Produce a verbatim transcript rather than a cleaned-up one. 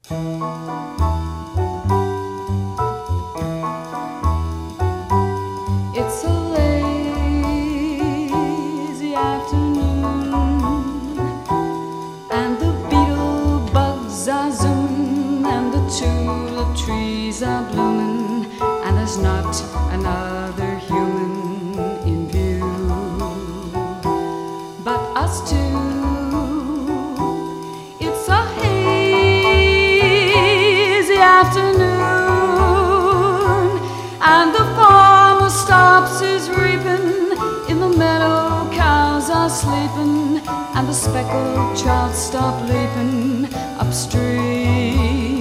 It's a lazy afternoon, and the beetle bugs are zooming, and the tulip trees are blooming, and there's not another human in view but us two. It's a hazy afternoon, and the farmer stops his reaping. In the meadow cows are sleeping, and the speckled trout stop leaping upstream.